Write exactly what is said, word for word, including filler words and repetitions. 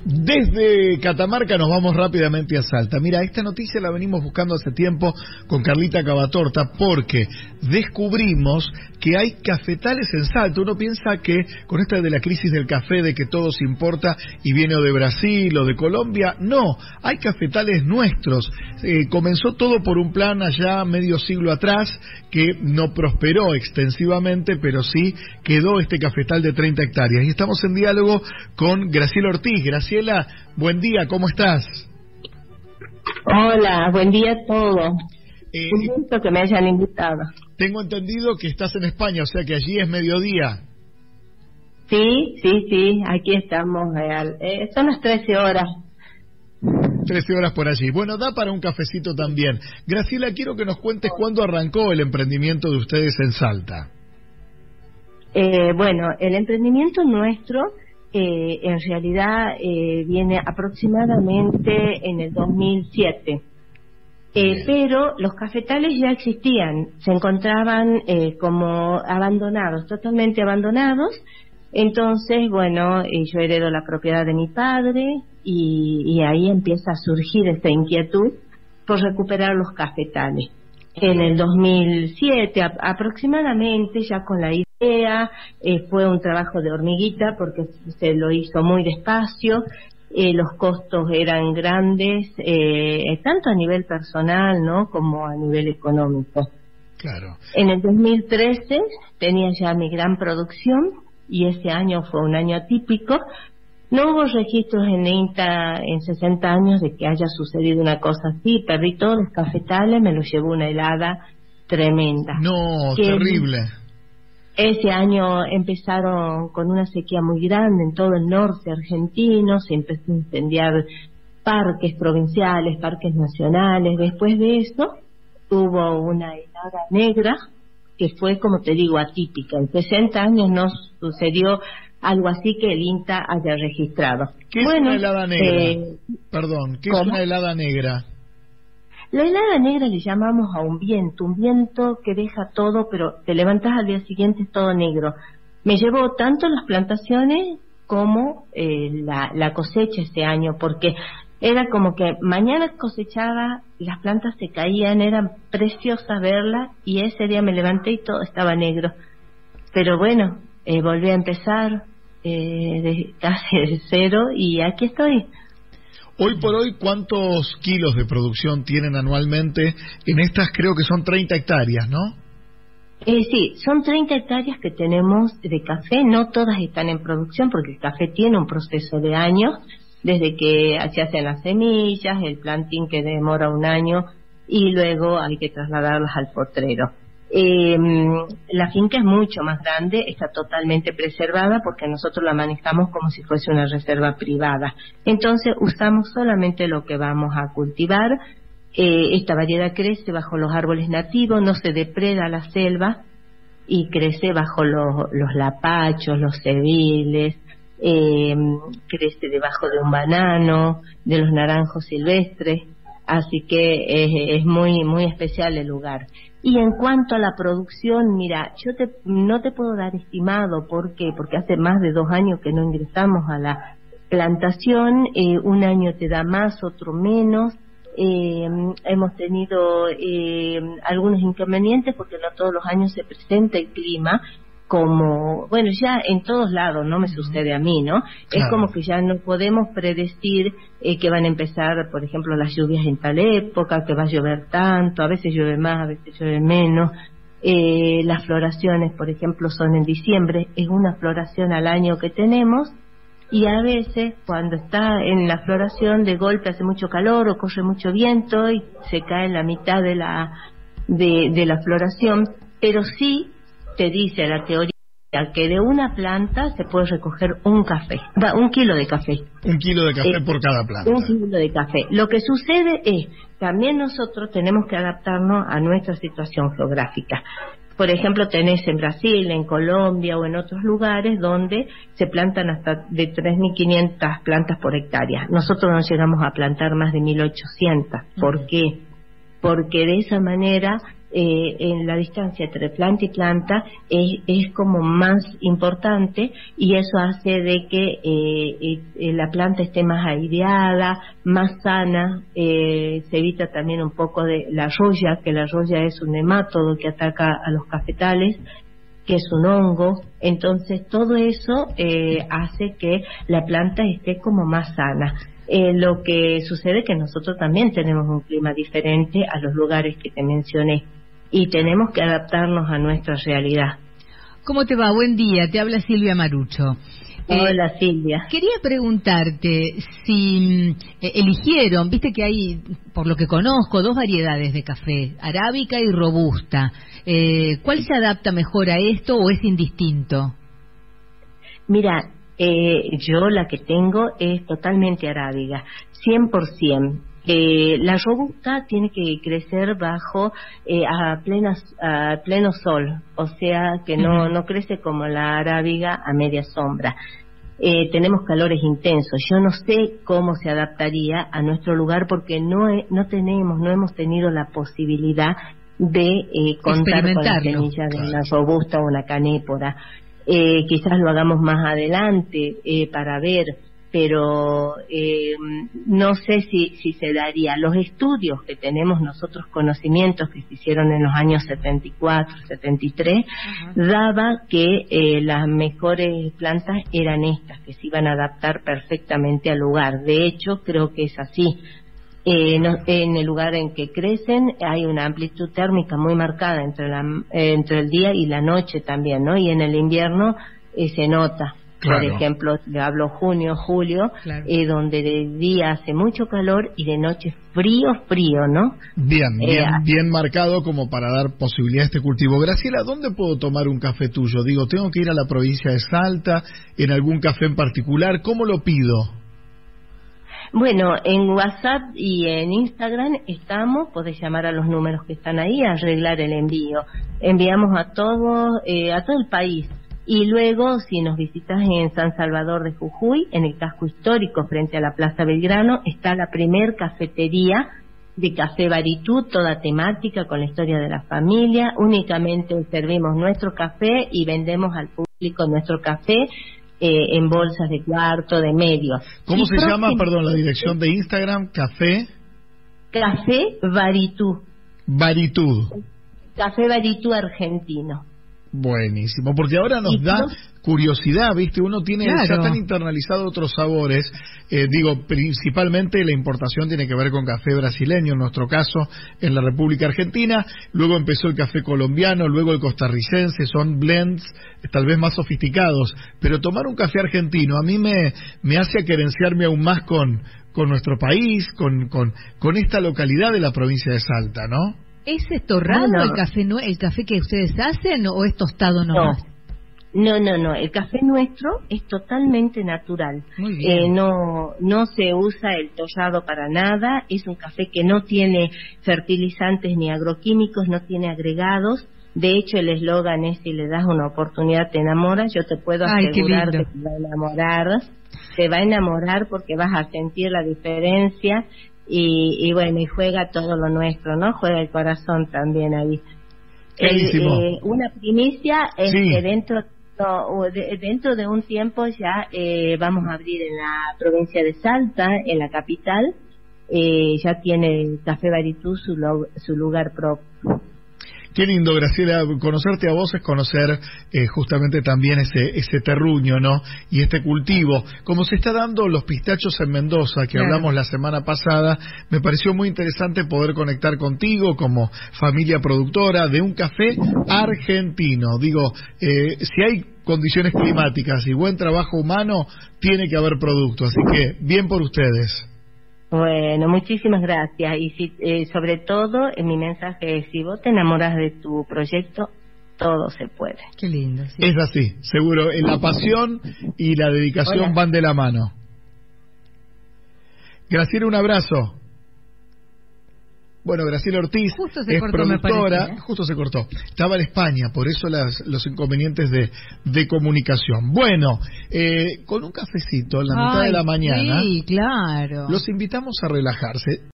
Desde Catamarca nos vamos rápidamente a Salta. Mira, esta noticia la venimos buscando hace tiempo con Carlita Cavatorta porque descubrimos que hay cafetales en Salta. Uno piensa que con esta de la crisis del café, de que todo se importa y viene o de Brasil o de Colombia, no, hay cafetales nuestros. Eh, comenzó todo por un plan allá medio siglo atrás que no prosperó extensivamente, pero sí quedó este cafetal de treinta hectáreas. Y estamos en diálogo con Graciela Ortiz. Graciela, buen día, ¿cómo estás? Hola, buen día a todos. Eh, Un gusto que me hayan invitado. Tengo entendido que estás en España, o sea que allí es mediodía. Sí, sí, sí, aquí estamos. Eh, eh, son las trece horas. trece horas por allí. Bueno, da para un cafecito también. Graciela, quiero que nos cuentes cuándo arrancó el emprendimiento de ustedes en Salta. Eh, bueno, el emprendimiento nuestro eh, en realidad eh, viene aproximadamente en el dos mil siete. Eh, pero los cafetales ya existían, se encontraban eh, como abandonados, totalmente abandonados. Entonces, bueno, eh, yo heredo la propiedad de mi padre y, y ahí empieza a surgir esta inquietud por recuperar los cafetales. En el dos mil siete a, aproximadamente, ya con la idea, eh, fue un trabajo de hormiguita porque se lo hizo muy despacio. Eh, los costos eran grandes, eh, tanto a nivel personal, ¿no?, como a nivel económico. Claro. En el dos mil trece tenía ya mi gran producción y ese año fue un año atípico. No hubo registros en INTA en sesenta años de que haya sucedido una cosa así. Perdí todos los cafetales, me los llevó una helada tremenda. No, que terrible. Ese año empezaron con una sequía muy grande en todo el norte argentino, se empezó a incendiar parques provinciales, parques nacionales. Después de eso hubo una helada negra que fue, como te digo, atípica. En sesenta años no sucedió algo así que el INTA haya registrado. ¿Qué bueno, es una helada negra? Eh, Perdón, ¿qué ¿cómo? es una helada negra? La helada negra le llamamos a un viento, un viento que deja todo, pero te levantás al día siguiente es todo negro. Me llevó tanto las plantaciones como eh, la, la cosecha ese año, porque era como que mañana cosechaba, las plantas se caían, eran preciosas verlas, y ese día me levanté y todo estaba negro. Pero bueno, eh, volví a empezar eh, de casi de cero y aquí estoy. Hoy por hoy, ¿cuántos kilos de producción tienen anualmente en estas? Creo que son treinta hectáreas, ¿no? Eh, sí, son treinta hectáreas que tenemos de café. No todas están en producción porque el café tiene un proceso de años, desde que se hacen las semillas, el planting que demora un año y luego hay que trasladarlas al potrero. Eh, la finca es mucho más grande, está totalmente preservada porque nosotros la manejamos como si fuese una reserva privada. Entonces usamos solamente lo que vamos a cultivar. Eh, esta variedad crece bajo los árboles nativos, no se depreda la selva y crece bajo los, los lapachos, los cebiles, eh, crece debajo de un banano, de los naranjos silvestres. Así que es, es muy muy especial el lugar. Y en cuanto a la producción, mira, yo te, no te puedo dar estimado. ¿Por qué? Porque hace más de dos años que no ingresamos a la plantación. Eh, un año te da más, otro menos. Eh, hemos tenido eh, algunos inconvenientes porque no todos los años se presenta el clima. Como, bueno, ya en todos lados, no me sucede a mí, ¿no? Claro. Es como que ya no podemos predecir eh, que van a empezar, por ejemplo, las lluvias en tal época, que va a llover tanto, a veces llueve más, a veces llueve menos. Eh, las floraciones, por ejemplo, son en diciembre, es una floración al año que tenemos, y a veces cuando está en la floración de golpe hace mucho calor o corre mucho viento y se cae en la mitad de la, de, de la floración, pero sí te dice la teoría que de una planta se puede recoger un café, un kilo de café. Un kilo de café eh, por cada planta. Un kilo de café. Lo que sucede es, también nosotros tenemos que adaptarnos a nuestra situación geográfica. Por ejemplo, tenés en Brasil, en Colombia o en otros lugares donde se plantan hasta de tres mil quinientas plantas por hectárea. Nosotros no llegamos a plantar más de mil ochocientas. ¿Por qué? Porque de esa manera eh, en la distancia entre planta y planta es, es como más importante, y eso hace de que eh, eh, la planta esté más aireada, más sana. Eh, se evita también un poco de la roya, que la roya es un nemátodo que ataca a los cafetales, que es un hongo. Entonces todo eso eh, hace que la planta esté como más sana. Eh, lo que sucede es que nosotros también tenemos un clima diferente a los lugares que te mencioné, y tenemos que adaptarnos a nuestra realidad. ¿Cómo te va? Buen día, te habla Silvia Marucho. Hola, eh, Silvia. Quería preguntarte si eh, eligieron, viste que hay, por lo que conozco, dos variedades de café, arábica y robusta. Eh, ¿Cuál se adapta mejor a esto o es indistinto? Mira, eh, yo la que tengo es totalmente arábiga, cien por ciento. Eh, la robusta tiene que crecer bajo eh, a, plenas, a pleno sol, o sea que no, uh-huh. no crece como la arábiga a media sombra. Eh, tenemos calores intensos. Yo no sé cómo se adaptaría a nuestro lugar porque no, he, no tenemos, no hemos tenido la posibilidad de eh, contar con la semilla de una robusta o una canépora. Eh, quizás lo hagamos más adelante eh, para ver, pero eh, no sé si, si se daría. Los estudios que tenemos nosotros, conocimientos que se hicieron en los años setenta y cuatro, setenta y tres, uh-huh. daba que eh, las mejores plantas eran estas, que se iban a adaptar perfectamente al lugar. De hecho, creo que es así. Eh, no, en el lugar en que crecen hay una amplitud térmica muy marcada entre, la, eh, entre el día y la noche también, ¿no? Y en el invierno eh, se nota. Claro. Por ejemplo, le hablo junio, julio, claro. eh, donde de día hace mucho calor y de noche frío, frío, ¿no? Bien, bien, eh, bien marcado como para dar posibilidad a este cultivo. Graciela, ¿dónde puedo tomar un café tuyo? Digo, ¿tengo que ir a la provincia de Salta, en algún café en particular? ¿Cómo lo pido? Bueno, en WhatsApp y en Instagram estamos, podés llamar a los números que están ahí, arreglar el envío. Enviamos a todo, eh, a todo el país. Y luego, si nos visitas en San Salvador de Jujuy, en el casco histórico frente a la Plaza Belgrano, está la primer cafetería de Café Baritú, toda temática con la historia de la familia. Únicamente servimos nuestro café y vendemos al público nuestro café eh, en bolsas de cuarto, de medio. ¿Cómo y se llama, perdón, la dirección de Instagram? Café... Café Baritú. Baritú. Café Baritú argentino. Buenísimo, porque ahora nos da curiosidad, ¿viste? Uno tiene claro. ya tan internalizado otros sabores, eh, digo, principalmente la importación tiene que ver con café brasileño, en nuestro caso, en la República Argentina, luego empezó el café colombiano, luego el costarricense, son blends tal vez más sofisticados, pero tomar un café argentino a mí me, me hace querenciarme aún más con, con nuestro país, con, con, con esta localidad de la provincia de Salta, ¿no? ¿Es torrado no, no. el café el café que ustedes hacen o es tostado nomás? No, no, no. El café nuestro es totalmente natural. Muy bien. Eh, no, no se usa el tollado para nada. Es un café que no tiene fertilizantes ni agroquímicos, no tiene agregados. De hecho, el eslogan es: si le das una oportunidad te enamoras. Yo te puedo asegurar que te va a enamorar. Te va a enamorar porque vas a sentir la diferencia. Y, y bueno, y juega todo lo nuestro, ¿no? Juega el corazón también ahí. El, eh, una primicia es sí. que dentro no, de, dentro de un tiempo ya eh, vamos a abrir en la provincia de Salta, en la capital, eh, ya tiene Café Baritú su, lo, su lugar propio. Qué lindo, Graciela, conocerte a vos es conocer eh, justamente también ese ese terruño, ¿no? Y este cultivo. Como se está dando los pistachos en Mendoza, que claro. hablamos la semana pasada, me pareció muy interesante poder conectar contigo como familia productora de un café argentino. Digo, eh, si hay condiciones climáticas y buen trabajo humano, tiene que haber producto. Así que, bien por ustedes. Bueno, muchísimas gracias. Y si, eh, sobre todo, en mi mensaje es: si vos te enamoras de tu proyecto, todo se puede. Qué lindo. Sí. Es así, seguro. La pasión y la dedicación Hola. van de la mano. Graciela, un abrazo. Bueno, Graciela Ortiz justo se es cortó, productora, parece, ¿eh? justo se cortó, estaba en España, por eso las, los inconvenientes de, de comunicación. Bueno, eh, con un cafecito en la Ay, mitad de la mañana, sí, claro. los invitamos a relajarse.